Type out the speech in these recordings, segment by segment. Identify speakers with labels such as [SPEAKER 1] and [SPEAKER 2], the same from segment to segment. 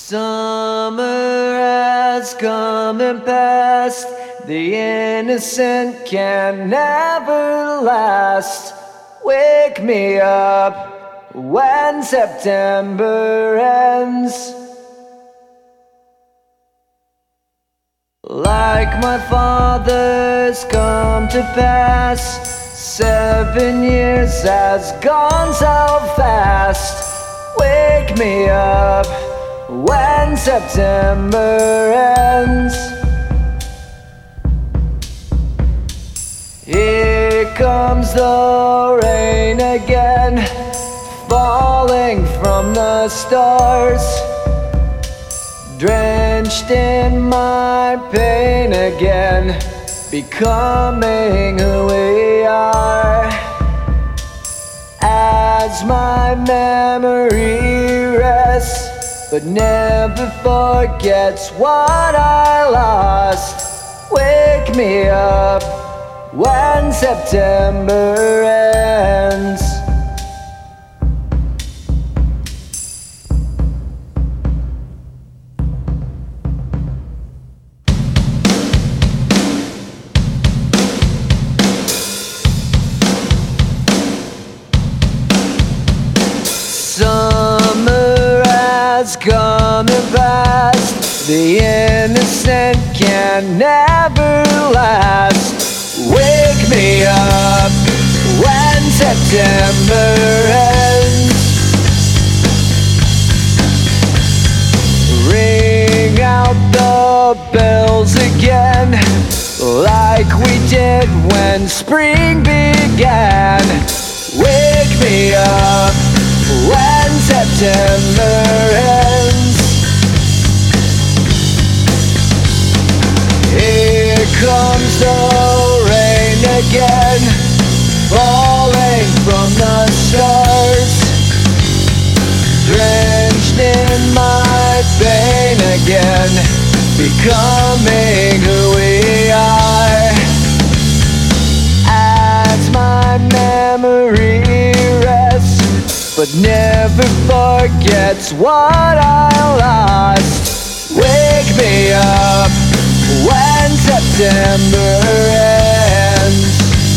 [SPEAKER 1] Summer has come and passed. The innocent can never last. Wake me up when September ends. Like my father's come to pass, 7 years has gone so fast. Wake me up when September ends. Here comes the rain again, falling from the stars, drenched in my pain again, becoming who we are. As my memory rests, but never forgets what I lost. Wake me up when September ends. Summer has come and passed. The innocent can never last. Wake me up when September ends. Ring out the bells again, like we did when spring began. Wake me up when September ends. Here comes the rain again, falling from the stars, drenched in my pain again, becoming who we are. As my memory rests, but never forgets what I lost. Wake me up when September ends.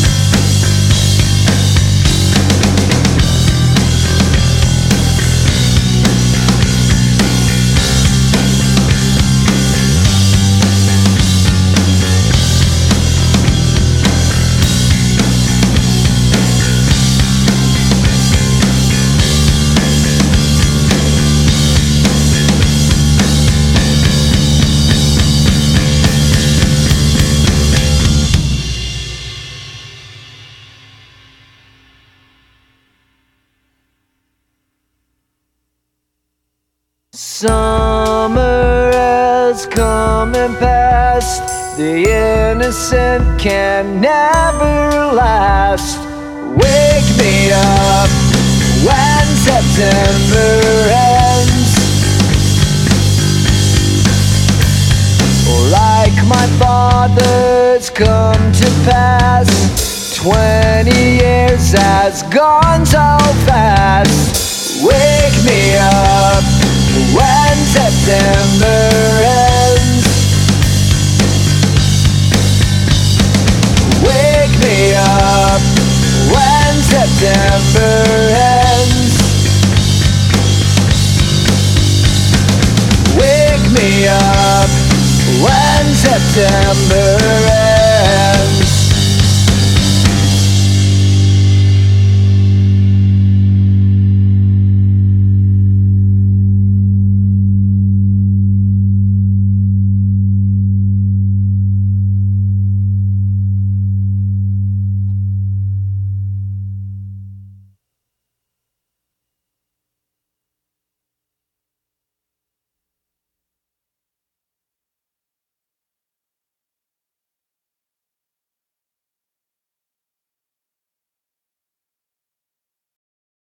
[SPEAKER 1] Summer has come and passed. The innocent can never last. Wake me up when September ends. Like my father's come to pass, 20 years has gone so fast. Wake me up when September ends. Wake me up when September ends. Wake me up when September ends.